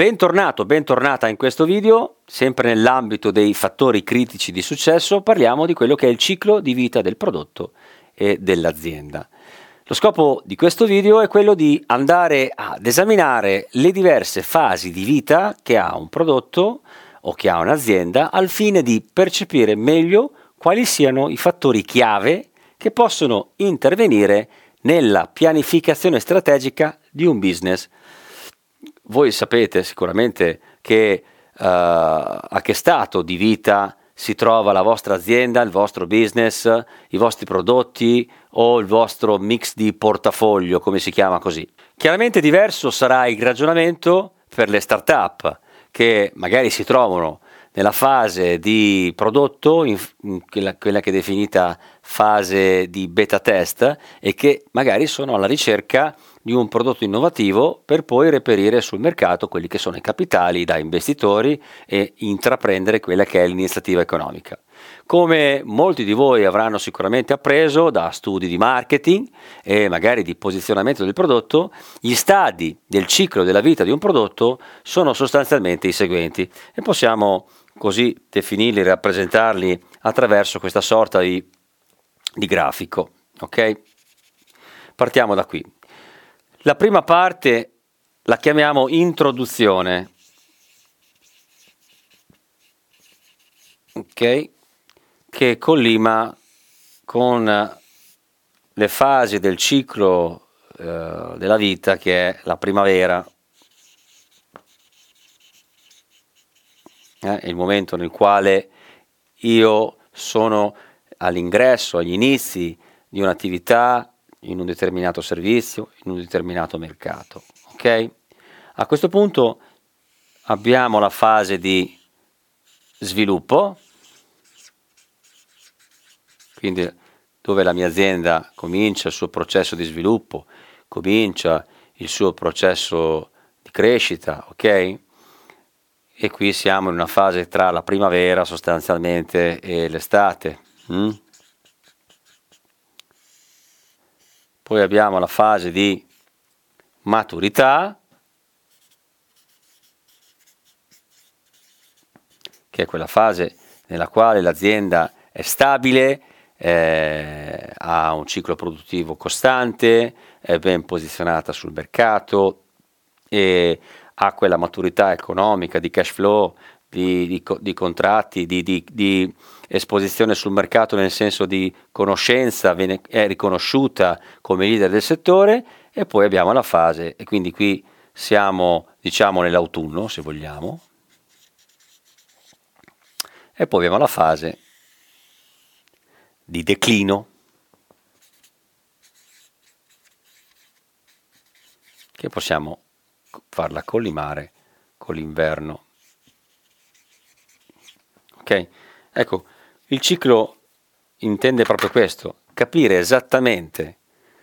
Bentornato, bentornata in questo video. Sempre nell'ambito dei fattori critici di successo parliamo di quello che è il ciclo di vita del prodotto e dell'azienda. Lo scopo di questo video è quello di andare ad esaminare le diverse fasi di vita che ha un prodotto o che ha un'azienda al fine di percepire meglio quali siano i fattori chiave che possono intervenire nella pianificazione strategica di un business. Voi sapete sicuramente che a che stato di vita si trova la vostra azienda, il vostro business, i vostri prodotti o il vostro mix di portafoglio, come si chiama così. Chiaramente diverso sarà il ragionamento per le start-up che magari si trovano nella fase di prodotto, in quella che è definita fase di beta test, e che magari sono alla ricerca di un prodotto innovativo per poi reperire sul mercato quelli che sono i capitali da investitori e intraprendere quella che è l'iniziativa economica. Come molti di voi avranno sicuramente appreso da studi di marketing e magari di posizionamento del prodotto, gli stadi del ciclo della vita di un prodotto sono sostanzialmente i seguenti e possiamo così definirli, rappresentarli attraverso questa sorta di grafico. Ok? Partiamo da qui. La prima parte la chiamiamo introduzione, ok? Che collima con le fasi del ciclo della vita, che è la primavera, il momento nel quale io sono all'ingresso, agli inizi di un'attività, in un determinato servizio, in un determinato mercato. Ok? A questo punto abbiamo la fase di sviluppo, quindi dove la mia azienda comincia il suo processo di sviluppo, comincia il suo processo di crescita, ok? E qui siamo in una fase tra la primavera sostanzialmente e l'estate. Poi abbiamo la fase di maturità, che è quella fase nella quale l'azienda è stabile, ha un ciclo produttivo costante, è ben posizionata sul mercato e ha quella maturità economica, di cash flow, di contratti, di esposizione sul mercato, nel senso di conoscenza, è riconosciuta come leader del settore. E poi abbiamo la fase, e quindi qui siamo diciamo nell'autunno se vogliamo, e poi abbiamo la fase di declino, che possiamo farla collimare con l'inverno. Ok? Ecco, il ciclo intende proprio questo, capire esattamente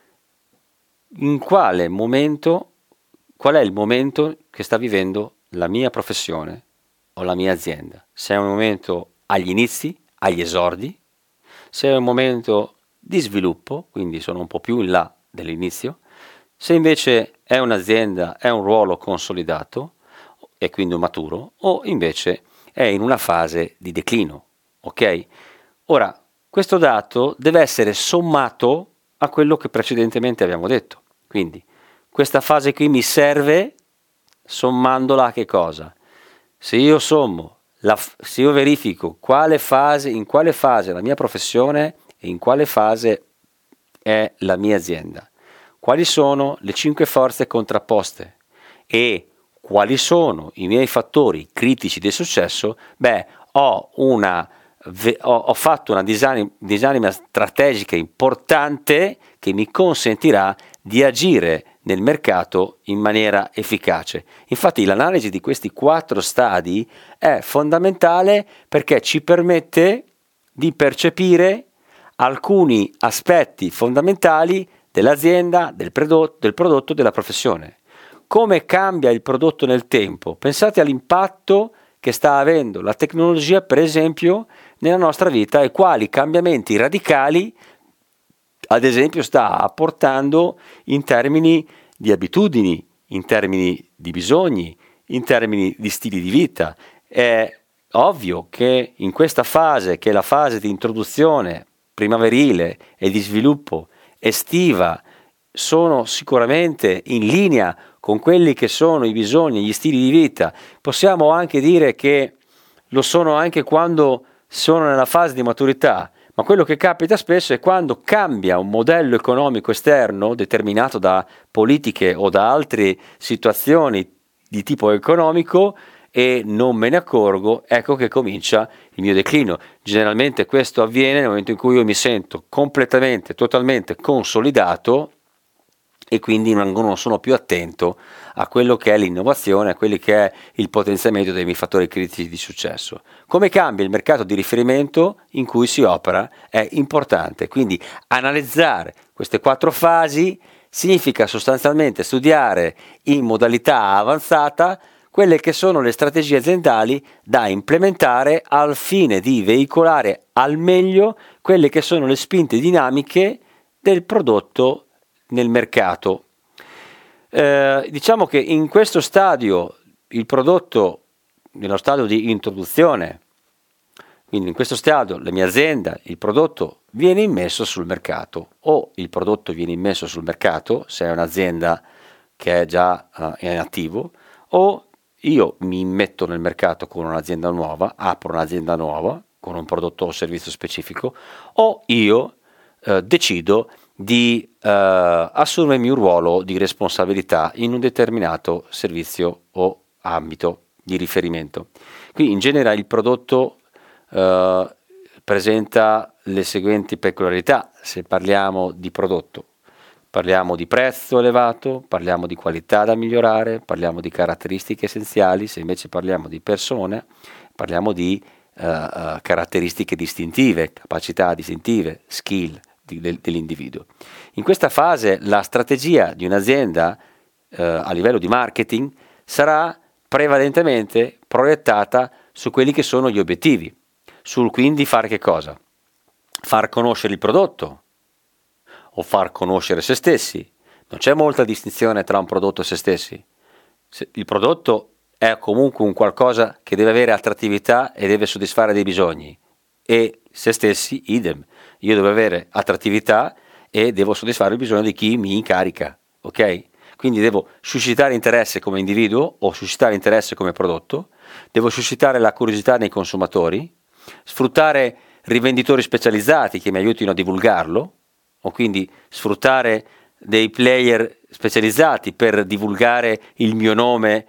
qual è il momento che sta vivendo la mia professione o la mia azienda. Se è un momento agli inizi, agli esordi, se è un momento di sviluppo, quindi sono un po' più in là dell'inizio, se invece è un'azienda, è un ruolo consolidato e quindi maturo, o invece è in una fase di declino. Ok? Ora, questo dato deve essere sommato a quello che precedentemente abbiamo detto. Quindi, questa fase qui mi serve sommandola a che cosa? Se io verifico in quale fase è la mia professione e in quale fase è la mia azienda, quali sono le 5 forze contrapposte e quali sono i miei fattori critici del successo, ho fatto una disamina strategica importante che mi consentirà di agire nel mercato in maniera efficace. Infatti l'analisi di questi 4 stadi è fondamentale perché ci permette di percepire alcuni aspetti fondamentali dell'azienda, del prodotto, della professione. Come cambia il prodotto nel tempo? Pensate all'impatto che sta avendo la tecnologia, per esempio, nella nostra vita e quali cambiamenti radicali, ad esempio, sta apportando in termini di abitudini, in termini di bisogni, in termini di stili di vita. È ovvio che in questa fase, che è la fase di introduzione primaverile e di sviluppo estiva, sono sicuramente in linea con quelli che sono i bisogni, gli stili di vita. Possiamo anche dire che lo sono anche quando sono nella fase di maturità, ma quello che capita spesso è quando cambia un modello economico esterno determinato da politiche o da altre situazioni di tipo economico e non me ne accorgo, ecco che comincia il mio declino. Generalmente questo avviene nel momento in cui io mi sento completamente, totalmente consolidato e quindi non sono più attento a quello che è l'innovazione, a quello che è il potenziamento dei miei fattori critici di successo. Come cambia il mercato di riferimento in cui si opera è importante, quindi analizzare queste 4 fasi significa sostanzialmente studiare in modalità avanzata quelle che sono le strategie aziendali da implementare al fine di veicolare al meglio quelle che sono le spinte dinamiche del prodotto nel mercato. Diciamo che in questo stadio il prodotto, nello stadio di introduzione, quindi in questo stadio la mia azienda, il prodotto viene immesso sul mercato, o il prodotto viene immesso sul mercato se è un'azienda che è già in attivo, o io mi immetto nel mercato con un'azienda nuova, apro un'azienda nuova con un prodotto o servizio specifico, o io decido di assumermi un ruolo di responsabilità in un determinato servizio o ambito di riferimento. Qui in genere il prodotto presenta le seguenti peculiarità. Se parliamo di prodotto, parliamo di prezzo elevato, parliamo di qualità da migliorare, parliamo di caratteristiche essenziali. Se invece parliamo di persone, parliamo di caratteristiche distintive, capacità distintive, skill dell'individuo. In questa fase la strategia di un'azienda a livello di marketing sarà prevalentemente proiettata su quelli che sono gli obiettivi, sul quindi fare che cosa? Far conoscere il prodotto o far conoscere se stessi. Non c'è molta distinzione tra un prodotto e se stessi. Il prodotto è comunque un qualcosa che deve avere attrattività e deve soddisfare dei bisogni, e se stessi idem. Io devo avere attrattività e devo soddisfare il bisogno di chi mi incarica, ok? Quindi devo suscitare interesse come individuo o suscitare interesse come prodotto, devo suscitare la curiosità nei consumatori, sfruttare rivenditori specializzati che mi aiutino a divulgarlo, o quindi sfruttare dei player specializzati per divulgare il mio nome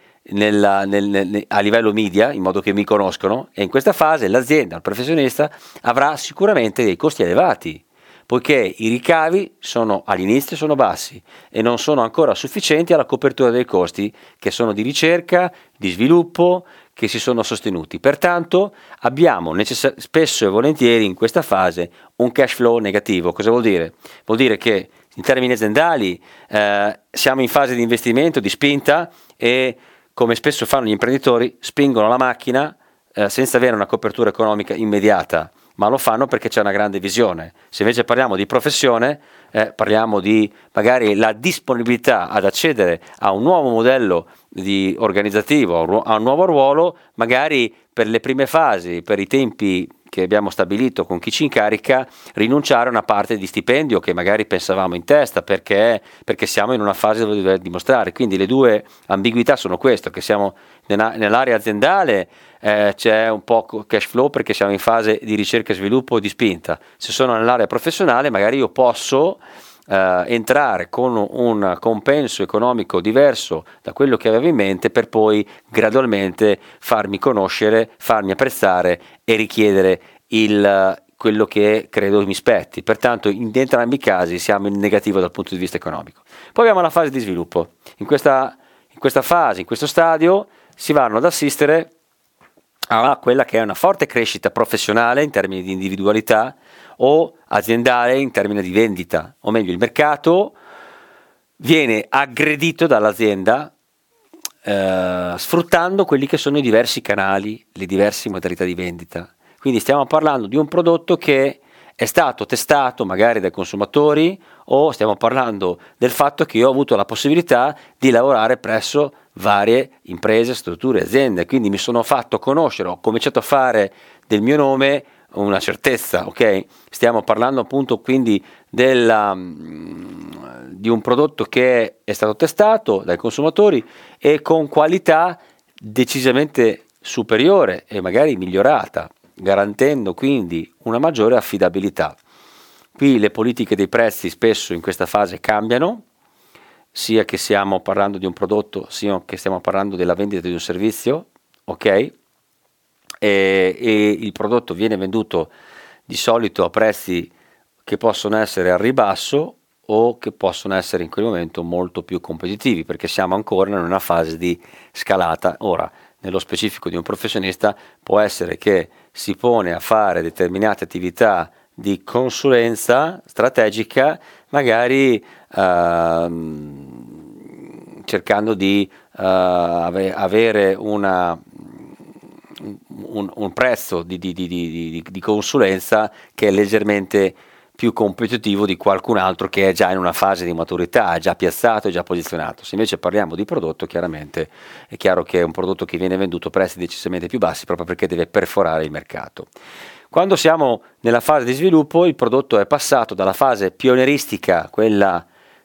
a livello media, in modo che mi conoscono, e in questa fase l'azienda, il professionista, avrà sicuramente dei costi elevati, poiché i ricavi all'inizio sono bassi e non sono ancora sufficienti alla copertura dei costi che sono di ricerca, di sviluppo, che si sono sostenuti. Pertanto abbiamo spesso e volentieri in questa fase un cash flow negativo. Cosa vuol dire? Vuol dire che in termini aziendali siamo in fase di investimento, di spinta, e come spesso fanno gli imprenditori spingono la macchina senza avere una copertura economica immediata, ma lo fanno perché c'è una grande visione. Se invece parliamo di professione, parliamo di magari la disponibilità ad accedere a un nuovo modello organizzativo, a un nuovo ruolo, magari per le prime fasi, per i tempi che abbiamo stabilito con chi ci incarica, rinunciare a una parte di stipendio che magari pensavamo in testa perché siamo in una fase dove dover dimostrare. Quindi le due ambiguità sono queste, che siamo nell'area aziendale, c'è un po' cash flow perché siamo in fase di ricerca e sviluppo e di spinta. Se sono nell'area professionale magari io posso entrare con un compenso economico diverso da quello che avevo in mente, per poi gradualmente farmi conoscere, farmi apprezzare e richiedere quello che credo mi spetti. Pertanto in entrambi i casi siamo in negativo dal punto di vista economico. Poi abbiamo la fase di sviluppo. In questa fase, in questo stadio, si vanno ad assistere a quella che è una forte crescita professionale in termini di individualità o aziendale in termini di vendita, o meglio il mercato viene aggredito dall'azienda sfruttando quelli che sono i diversi canali, le diverse modalità di vendita. Quindi stiamo parlando di un prodotto che è stato testato magari dai consumatori, o stiamo parlando del fatto che io ho avuto la possibilità di lavorare presso varie imprese, strutture, aziende, quindi mi sono fatto conoscere, ho cominciato a fare del mio nome una certezza, ok? Stiamo parlando appunto quindi di un prodotto che è stato testato dai consumatori e con qualità decisamente superiore e magari migliorata, garantendo quindi una maggiore affidabilità. Qui le politiche dei prezzi spesso in questa fase cambiano, sia che stiamo parlando di un prodotto, sia che stiamo parlando della vendita di un servizio, ok? E il prodotto viene venduto di solito a prezzi che possono essere al ribasso o che possono essere in quel momento molto più competitivi, perché siamo ancora in una fase di scalata. Ora, nello specifico di un professionista, può essere che si pone a fare determinate attività di consulenza strategica, magari cercando di avere un prezzo di consulenza che è leggermente più competitivo di qualcun altro che è già in una fase di maturità, è già piazzato, è già posizionato. Se invece parliamo di prodotto, chiaramente è chiaro che è un prodotto che viene venduto a prezzi decisamente più bassi proprio perché deve perforare il mercato. Quando siamo nella fase di sviluppo, il prodotto è passato dalla fase pionieristica, quella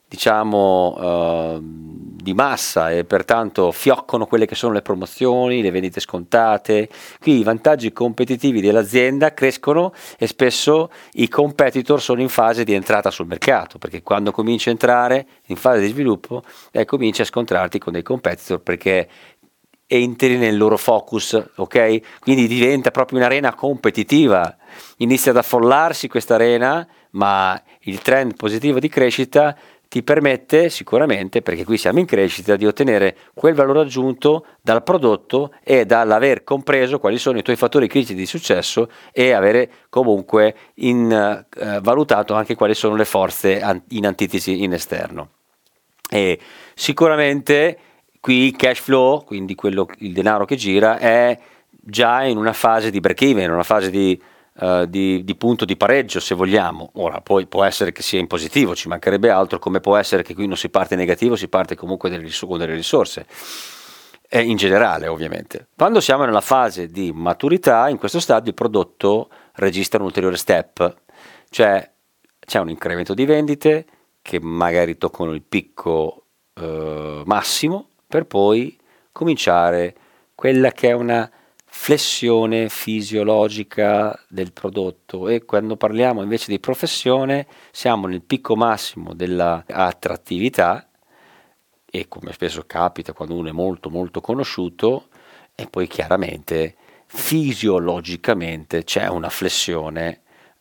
diciamo di massa, e pertanto fioccano quelle che sono le promozioni, le vendite scontate. Qui i vantaggi competitivi dell'azienda crescono e spesso i competitor sono in fase di entrata sul mercato, perché quando cominci a entrare in fase di sviluppo cominci a scontrarti con dei competitor perché entri nel loro focus, ok? Quindi diventa proprio un'arena competitiva, inizia ad affollarsi questa arena, ma il trend positivo di crescita ti permette sicuramente, perché qui siamo in crescita, di ottenere quel valore aggiunto dal prodotto e dall'aver compreso quali sono i tuoi fattori critici di successo e avere comunque valutato anche quali sono le forze in antitesi in esterno. E sicuramente qui il cash flow, quindi il denaro che gira, è già in una fase di break even, in una fase di punto di pareggio, se vogliamo. Ora poi può essere che sia in positivo, ci mancherebbe altro, come può essere che qui non si parte negativo, si parte comunque con delle risorse, in generale ovviamente. Quando siamo nella fase di maturità, in questo stadio il prodotto registra un ulteriore step, cioè c'è un incremento di vendite che magari toccano il picco massimo, per poi cominciare quella che è una flessione fisiologica del prodotto. E quando parliamo invece di professione siamo nel picco massimo della attrattività, e come spesso capita quando uno è molto molto conosciuto, e poi chiaramente fisiologicamente c'è una flessione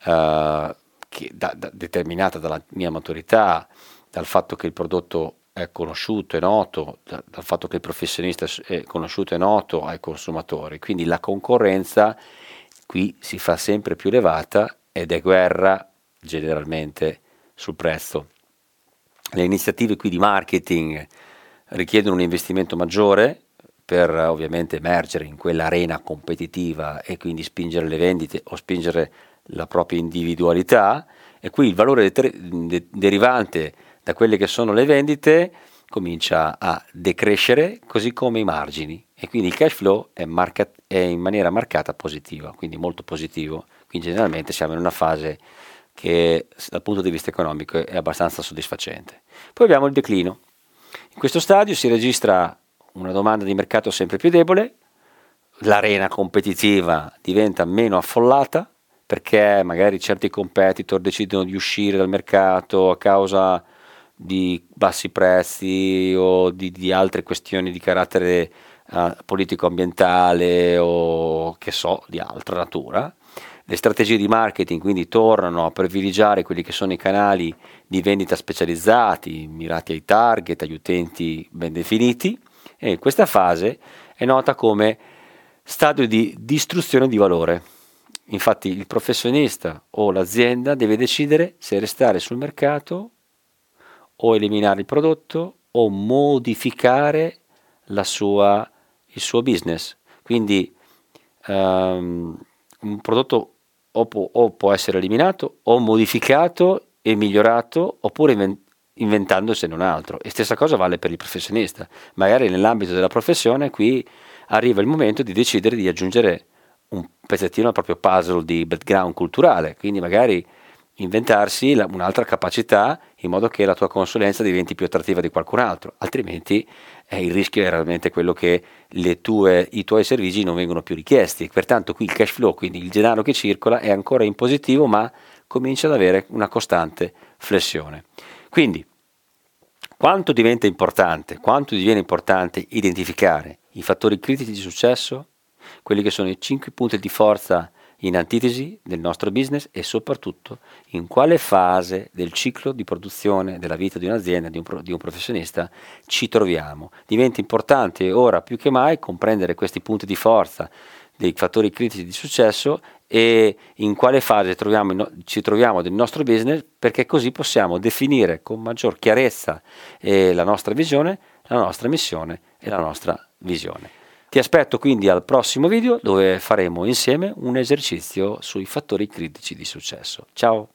determinata dalla mia maturità, dal fatto che il prodotto è conosciuto, è noto, dal fatto che il professionista è conosciuto e noto ai consumatori. Quindi la concorrenza qui si fa sempre più elevata ed è guerra generalmente sul prezzo. Le iniziative qui di marketing richiedono un investimento maggiore per ovviamente emergere in quell'arena competitiva e quindi spingere le vendite o spingere la propria individualità, e qui il valore derivante da quelle che sono le vendite comincia a decrescere, così come i margini, e quindi il cash flow è in maniera marcata positiva, quindi molto positivo. Quindi generalmente siamo in una fase che dal punto di vista economico è abbastanza soddisfacente. Poi abbiamo il declino. In questo stadio si registra una domanda di mercato sempre più debole, l'arena competitiva diventa meno affollata perché magari certi competitor decidono di uscire dal mercato a causa di bassi prezzi o di altre questioni di carattere politico-ambientale o che so, di altra natura. Le strategie di marketing quindi tornano a privilegiare quelli che sono i canali di vendita specializzati, mirati ai target, agli utenti ben definiti, e questa fase è nota come stadio di distruzione di valore. Infatti il professionista o l'azienda deve decidere se restare sul mercato o eliminare il prodotto o modificare il suo business. Quindi un prodotto o può essere eliminato o modificato e migliorato, oppure inventandosene un altro. E stessa cosa vale per il professionista. Magari nell'ambito della professione qui arriva il momento di decidere di aggiungere un pezzettino al proprio puzzle di background culturale, quindi magari inventarsi un'altra capacità in modo che la tua consulenza diventi più attrattiva di qualcun altro, altrimenti il rischio è realmente quello che i tuoi servizi non vengono più richiesti. Pertanto qui il cash flow, quindi il denaro che circola, è ancora in positivo, ma comincia ad avere una costante flessione. Quindi quanto diviene importante identificare i fattori critici di successo, quelli che sono i 5 punti di forza in antitesi del nostro business, e soprattutto in quale fase del ciclo di produzione della vita di un'azienda, di un professionista ci troviamo. Diventa importante ora più che mai comprendere questi punti di forza dei fattori critici di successo e in quale fase ci troviamo del nostro business, perché così possiamo definire con maggior chiarezza la nostra visione, la nostra missione e la nostra visione. Ti aspetto quindi al prossimo video, dove faremo insieme un esercizio sui fattori critici di successo. Ciao!